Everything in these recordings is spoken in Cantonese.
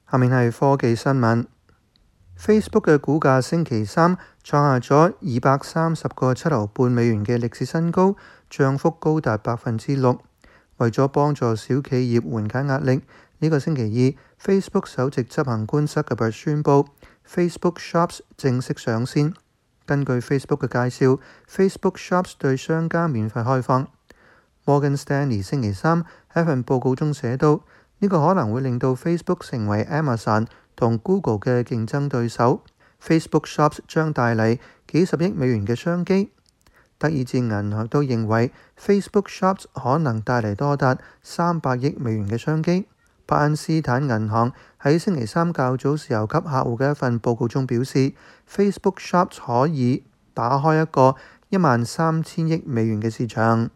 下面係科技新聞。Facebook 嘅股價星期三創下咗230.75美元嘅歷史新高，漲幅高達6%。為咗幫助小企業緩解壓力，呢個星期二 Facebook 首席執行官 Zuckerberg 宣布 Facebook Shops 正式上線。根據 Facebook 嘅介紹， Facebook Shops 對商家免費開放。Morgan Stanley 星期三喺份報告中寫到，呢個可能會令到 Facebook 成為 Amazon 同 Google 嘅競爭對手。Facebook Shops 將帶嚟幾十億美元嘅商機。德意志銀行都認為 Facebook Shops 可能帶嚟多達300億美元嘅商機。伯恩斯坦銀行喺星期三較早時候給客戶嘅一份報告中表示， Facebook Shops 可以打開一個13000億美元嘅市場。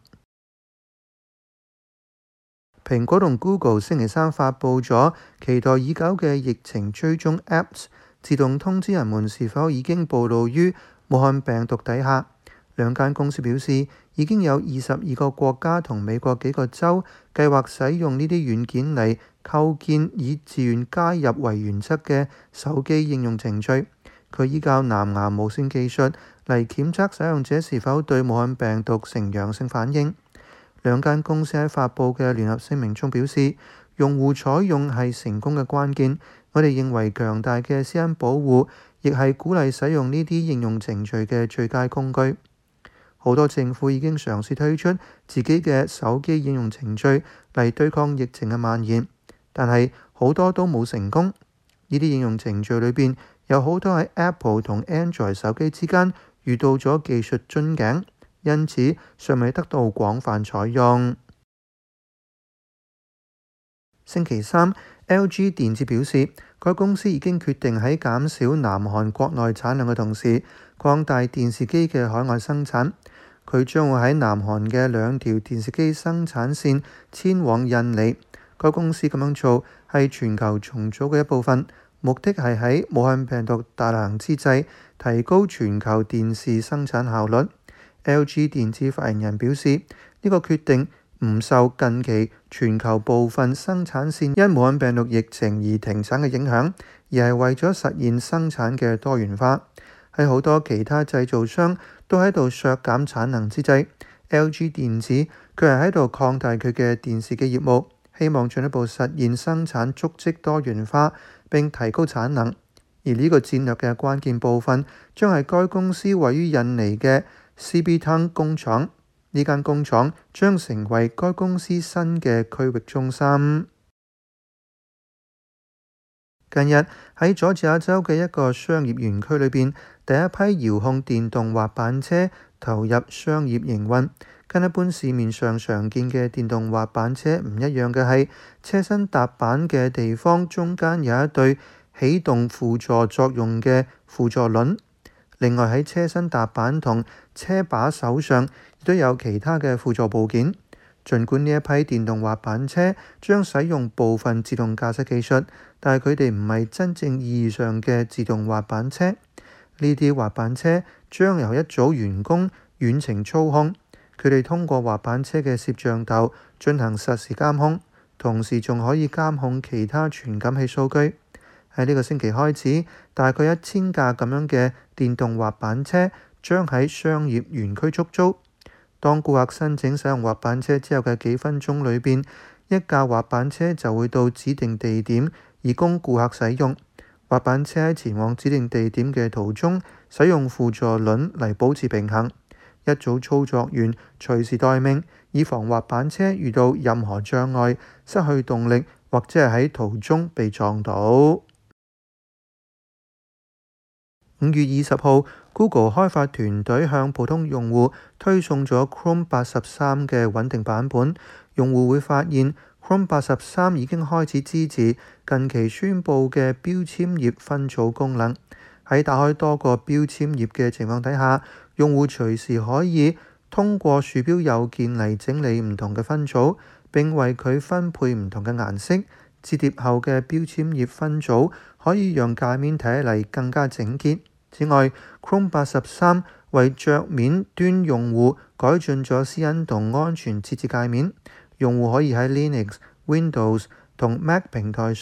蘋果同 Google 星期三發布咗期待已久嘅疫情追蹤 Apps， 自動通知人們是否已經暴露於武漢病毒底下。兩間公司表示，已經有22個國家同美國幾個州計劃使用呢啲軟件嚟構建以自願加入為原則嘅手機應用程序。佢依靠藍牙無線技術嚟檢測使用者是否對武漢病毒呈陽性反應。兩間公司喺發布嘅聯合聲明中表示，用戶採用係成功嘅關鍵。我哋認為強大嘅私隱保護亦係鼓勵使用呢啲應用程序嘅最佳工具。好多政府已經嘗試推出自己嘅手機應用程序嚟對抗疫情嘅蔓延，但係好多都冇成功。呢啲應用程序裏邊有好多喺 Apple 同 Android 手機之間遇到咗技術樽頸，因此尚未得到廣泛採用。星期三 LG 電子表示，該公司已經決定喺減少南韓國內產量嘅同時，擴大電視機嘅海外生產。佢將會喺南韓嘅2條電視機生產線遷往印尼。該公司咁樣做係全球重組嘅一部分，目的係喺武漢病毒大流行之際提高全球電視生產效率。LG 電子發言人表示，呢個決定唔受近期全球部分生產線因武漢病毒疫情而停產嘅影響，而係為咗實現生產嘅多元化。喺好多其他製造商都喺度削減產能之際， LG 電子佢係喺度擴大佢嘅電視機業務，希望進一步實現生產足跡多元化並提高產能。而呢個戰略嘅關鍵部分將係該公司位於印尼嘅 Cibitung 工廠。呢間工廠將成為該公司新嘅區域中心。近日喺佐治亞州嘅一個商業園區裏邊，第一批遙控電動滑板車投入商業營運。跟一般市面上常見嘅電動滑板車唔一樣嘅係，車身踏板嘅地方中間有一對起動輔助作用嘅輔助輪。另外喺車身踏板同車把手上亦都有其他嘅輔助部件。儘管呢一批電動滑板車將使用部分自動駕駛技術，但係佢哋唔係真正意義上嘅自動滑板車。呢啲滑板車將由一組員工遠程操控，佢哋通過滑板車嘅攝像頭進行實時監控，同時仲可以監控其他傳感器數據。喺呢個星期開始，大概1000架咁樣嘅電動滑板車將喺商業園區出租。當顧客申請使用滑板車之後嘅幾分鐘裏邊，一架滑板車就會到指定地點以供顧客使用。滑板車喺前往指定地點嘅途中，使用輔助輪嚟保持平衡。一組操作員隨時待命，以防滑板車遇到任何障礙，失去動力或者係喺途中被撞到。5月20號 Google 開發團隊向普通用戶推送咗 Chrome 83嘅穩定版本。用戶會發現 Chrome 83已經開始支持近期宣佈嘅標籤頁分組功能。喺打開多個標籤頁嘅情況底下，用戶隨時可以通過鼠標右鍵嚟整理唔同嘅分組，並為佢分配唔同嘅顏色。折疊後嘅標籤頁分組可以讓界面睇起嚟更加整潔。此外 ，Chrome 83為桌面端用戶改進咗私隱同安全設置界面。用戶可以喺 Linux、Windows 同 Mac 平台上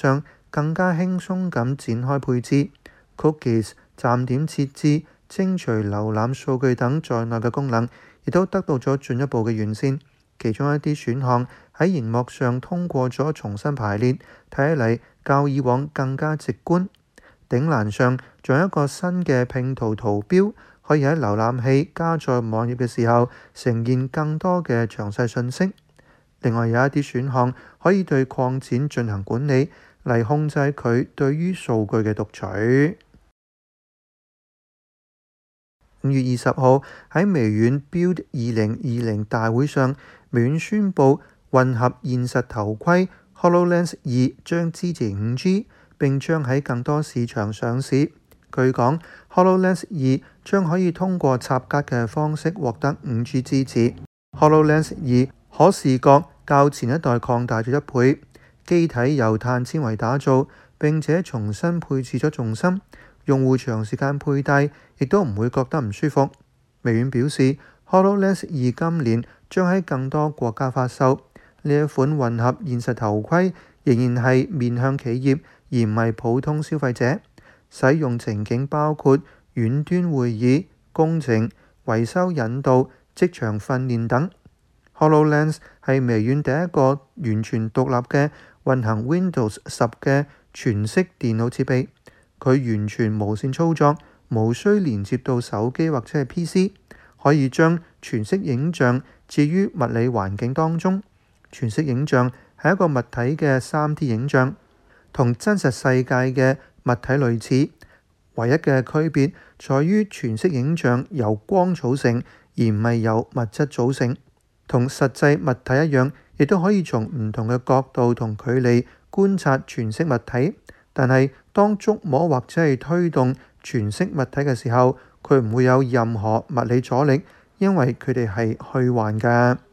更加輕鬆咁展開配置。Cookies、站點設置、清除瀏覽數據等在內嘅功能，亦都得到咗進一步嘅完善。其中一啲選項喺熒幕上通過咗重新排列，睇起嚟較以往更加直觀。頂欄上仲有一個新嘅拼圖圖標，可以喺瀏覽器加載網頁嘅時候呈現更多嘅詳細信息。另外有一啲選項可以對擴展進行管理，嚟控制佢對於數據嘅讀取。5月20號喺微軟 Build 2020大會上，微軟宣布混合現實頭盔 HoloLens 2將支持 5G， 並將喺更多市場上市。據講 HoloLens 2將可以通過插卡嘅方式獲得 5G 支持。HoloLens 2可視覺較前一代擴大咗1倍，機體由碳纖維打造，並且重新配置咗重心，用戶長時間佩戴亦都唔會覺得唔舒服。微軟表示 HoloLens 2今年將喺更多國家發售。呢一款混合現實頭盔仍然係面向企業，而唔係普通消費者。使用情景包括遠端會議、工程、維修引導、職場訓練等。HoloLens 係微軟第一個完全獨立嘅運行 Windows 10嘅全息電腦設備。佢完全無線操作，無需連接到手機或者係 PC， 可以將全息影像置於物理環境當中。全息影像係一個物體嘅 3D 影像，同真實世界嘅物體類似，唯一嘅區別在於全息影像由光組成，而唔係由物質組成。同實際物體一樣，亦都可以從唔同嘅角度同距離觀察全息物體。但係當觸摸或者係推動全息物體嘅時候，佢唔會有任何物理阻力，因為佢哋係虛幻嘅。